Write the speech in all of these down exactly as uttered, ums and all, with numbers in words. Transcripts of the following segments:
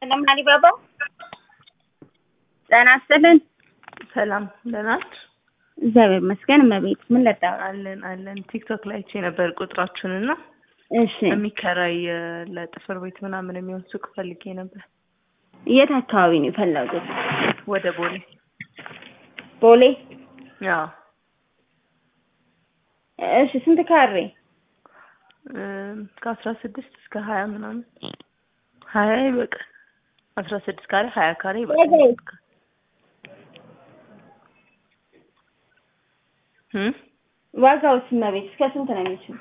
ሰላም አሊባባ ጤና ይስጥልን። ሰላም ደህና ነሽ? እግዚአብሔር ይመስገን። እመቤት ምን ለጣው? አለን አለን ቲክቶክ ላይ አይቼ ነበር ቁጥራችሁንና እሺ የሚከራይ ለጥፍር ቤት ምናምን የሚሆን ሱቅ ፈልጌ ነበር። የት አካባቢ ነው የፈለጉት? ወደ ቦሌ። ቦሌ? አዎ። እሺ ስንት ካሬ? ከአስራ ስድስት እስከ ሀያ ምናምን ሀያ ይበቃል። አስራ ስድስት ካሬ ሀያ ካሬ ይበቃል። እም ዋጋውስ እመቤት እስከ ስንት ነው የሚችለው?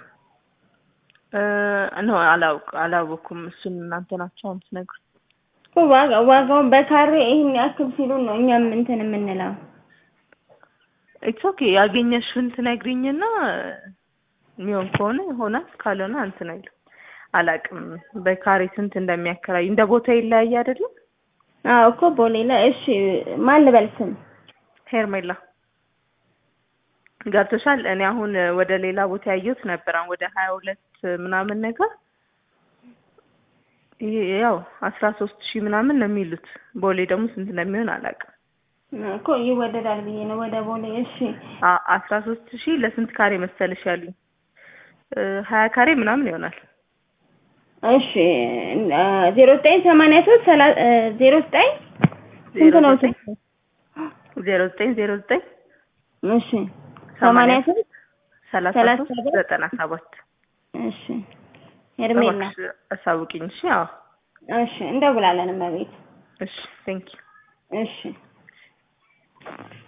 ነው አላውቅ አላወኩም። እሱን እናንተ ናችሁ የምትነግሩት። ዋጋ ዋጋውን በካሬ ይሄን ያክል ሲሉ ነው እኛም እንትን የምንለው። ኢትስ ኦኬ ያገኘሽውን ትነግሪኝና የሚሆን ከሆነ ይሆናል፣ ካልሆነ እንትን አይደል አላውቅም። በካሬ ስንት እንደሚያከራይ እንደ ቦታ ይለያይ አይደል? አዎ እኮ ቦሌ ላይ። እሺ ማን ልበል ስም? ሄርሜላ ገብቶሻል። እኔ አሁን ወደ ሌላ ቦታ ያየሁት ነበር ወደ ሀያ ሁለት ምናምን ነገር ያው አስራ ሶስት ሺህ ምናምን ነው የሚሉት። ቦሌ ደግሞ ስንት እንደሚሆን አላውቅም እኮ ይወደዳል ብዬ ነው ወደ ቦሌ። እሺ አስራ ሶስት ሺህ ለስንት ካሬ መሰለሽ ያሉኝ? ሀያ ካሬ ምናምን ይሆናል። እሺ ዜሮ ዘጠኝ ሰማንያ ሶስት ዜሮ ዘጠኝ ስንት ነው? ዜሮ ዘጠኝ ዜሮ ዘጠኝ እሺ ሰማንያ ሶስት ሰላሳ ሶስት ዘጠና ሰባት እሺ ሄርሜላ አሳውቂኝ። እሺ አዎ እሺ እንደውላለን እመቤት። እሺ ቴንክ ዩ። እሺ